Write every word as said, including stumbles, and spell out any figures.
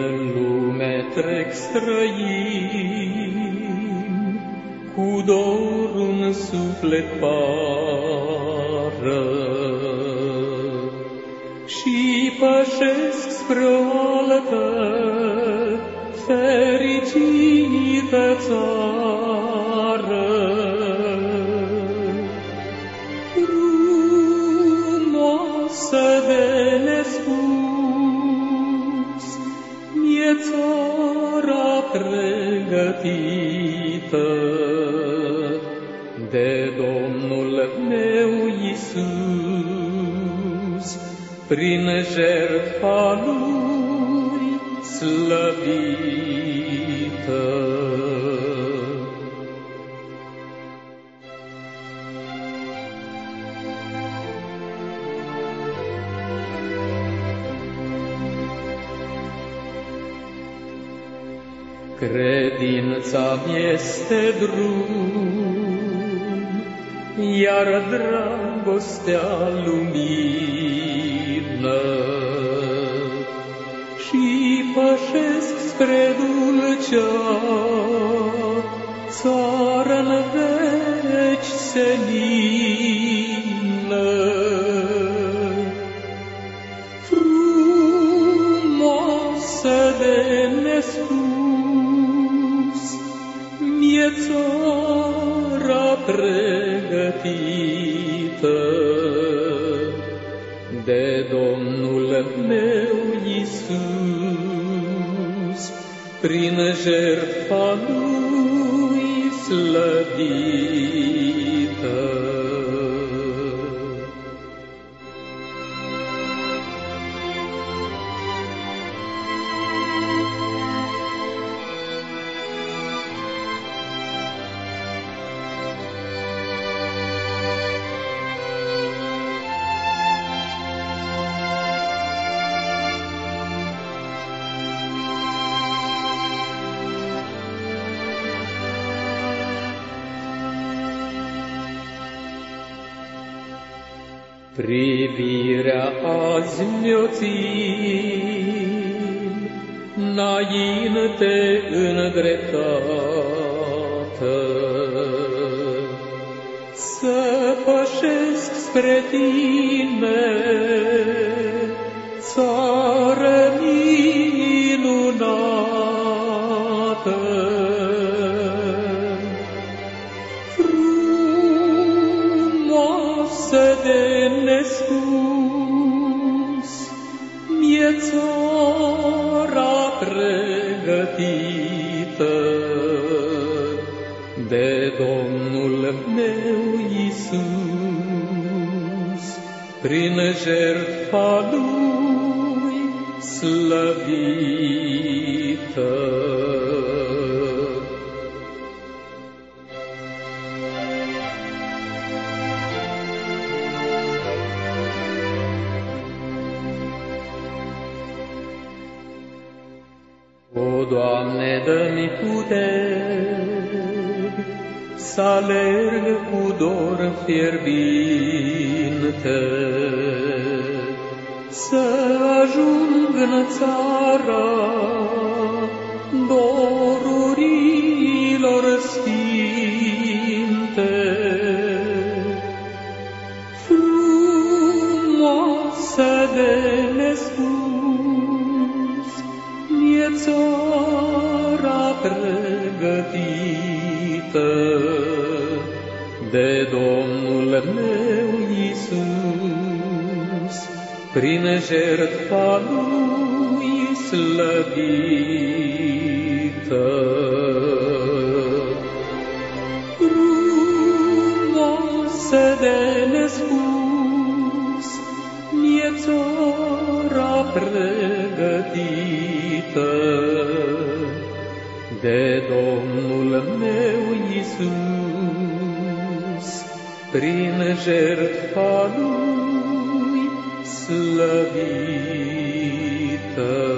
lume trec străini, cu dor un suflet pară, și pășesc spre o altă fericită țară. Frumoasă de nespus, mie țara pregătită de Domnul meu Iisus, prin jertfa Lui slăvită. Credința-mi este drum, iar dragostea lumină, și pășesc spre dulcea țară-n veci senină. Frumoasă de nespus, mie țara pregătită de Domnul meu Iisus, prin jertfa Lui slăvită. Privirea azi mi-o țin înainte îndreptată, să pășesc spre Tine, țară minunată. Frumoasă de nespus, mie țara pregătită de Domnul meu Iisus, prin jertfa Lui slăvită. O, Doamne, dă-mi puteri să alerg cu dor fierbinte, să ajung în țara dorurilor sfinte. Frumoasă de nespus, mie țara pregătită de Domnul meu Iisus, prin jertfa Lui slăvită. Frumoasă de nespus, mie țara pregătită de Domnul meu Iisus, prin jertfa Lui slăvită.